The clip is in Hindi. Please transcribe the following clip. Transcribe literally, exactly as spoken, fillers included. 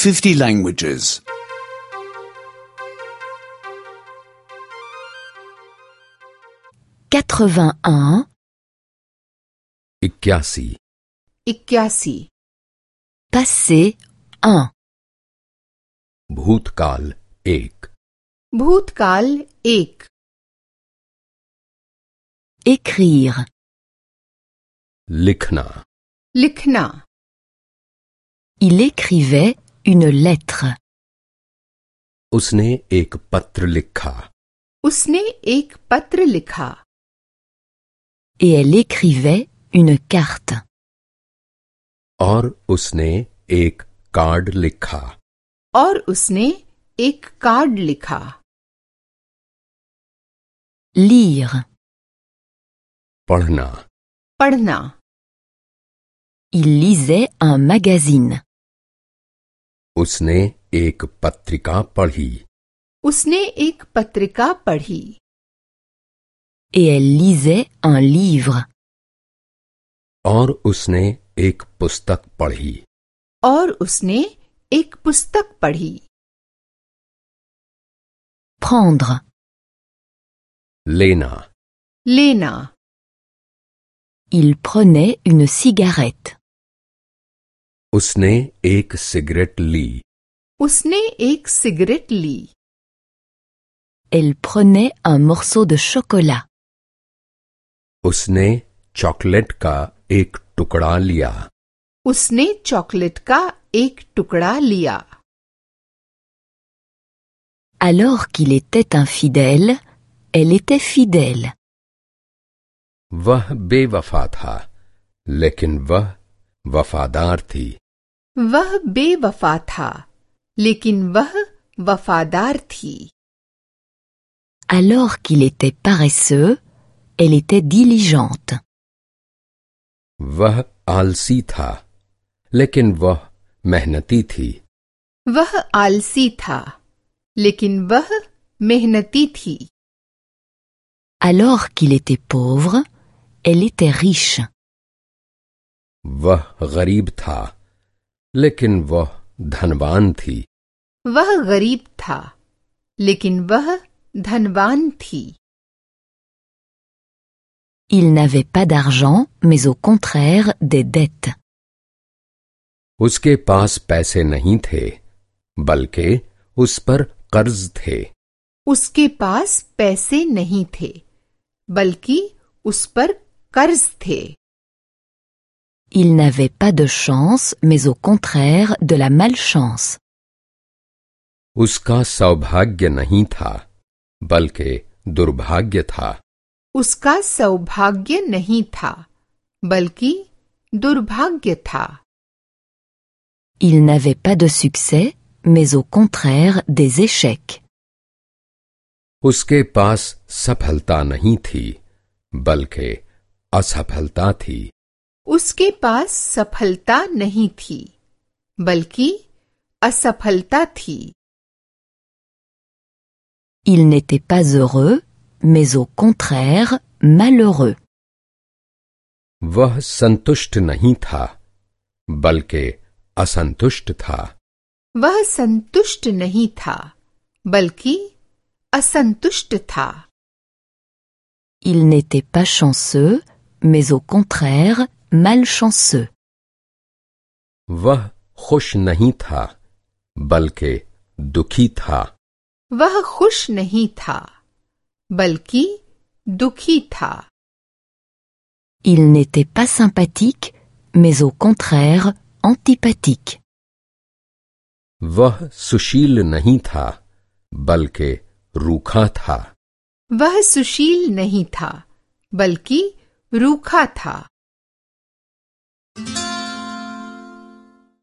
fifty languages. quatre-vingt-un, इक्यासी, इक्यासी, passé un, भूतकाल एक, भूतकाल एक, écrire, लिखना, लिखना, il écrivait une lettre. उसने एक पत्र लिखा, उसने एक पत्र लिखा, Et elle écrivait une carte. और उसने एक कार्ड लिखा, और उसने एक कार्ड लिखा, Lire, पढ़ना, पढ़ना, il lisait un magazine. उसने एक पत्रिका पढ़ी, उसने एक पत्रिका पढ़ी, Et elle lisait un livre. और उसने एक पुस्तक पढ़ी, और उसने एक पुस्तक पढ़ी, Prendre, लेना, लेना, il prenait une cigarette. उसने एक सिगरेट ली, उसने एक सिगरेट ली, Elle prenait un morceau de chocolat. उसने चॉकलेट का एक टुकड़ा लिया, उसने चॉकलेट का एक टुकड़ा लिया, Alors qu'il était infidèle, elle était fidèle. वह बेवफा था, लेकिन वह वफादार थी, वह बेवफा था, लेकिन वह वफादार थी, Alors qu'il était paresseux, elle était diligente. वह आलसी था, लेकिन वह मेहनती थी, वह आलसी था, लेकिन वह मेहनती थी, Alors qu'il était pauvre, elle était riche. वह गरीब था, लेकिन वह धनवान थी, वह गरीब था, लेकिन वह धनवान थी, Il n'avait pas d'argent, mais au contraire des dettes. उसके पास पैसे नहीं थे, बल्कि उस पर कर्ज थे, उसके पास पैसे नहीं थे, बल्कि उस पर कर्ज थे, Il n'avait pas de chance, mais au contraire de la malchance. उसका सौभाग्य नहीं था, बल्कि दुर्भाग्य था, उसका सौभाग्य नहीं था, बल्कि दुर्भाग्य था, Il n'avait pas de succès, mais au contraire des échecs. उसके पास सफलता नहीं थी, बल्कि असफलता थी, उसके पास सफलता नहीं थी, बल्कि असफलता थी, Il n'était pas heureux, mais au contraire malheureux. वह संतुष्ट नहीं था, बल्कि असंतुष्ट था, वह संतुष्ट नहीं था, बल्कि असंतुष्ट था, Il n'était pas chanceux, mais au contraire malchanceux. वह खुश नहीं था, बल्कि दुखी था, वह खुश नहीं था, बल्कि दुखी था, Il n'était pas sympathique, mais au contraire antipathique. वह सुशील नहीं था, बल्कि रूखा था, वह सुशील नहीं था, बल्कि रूखा था।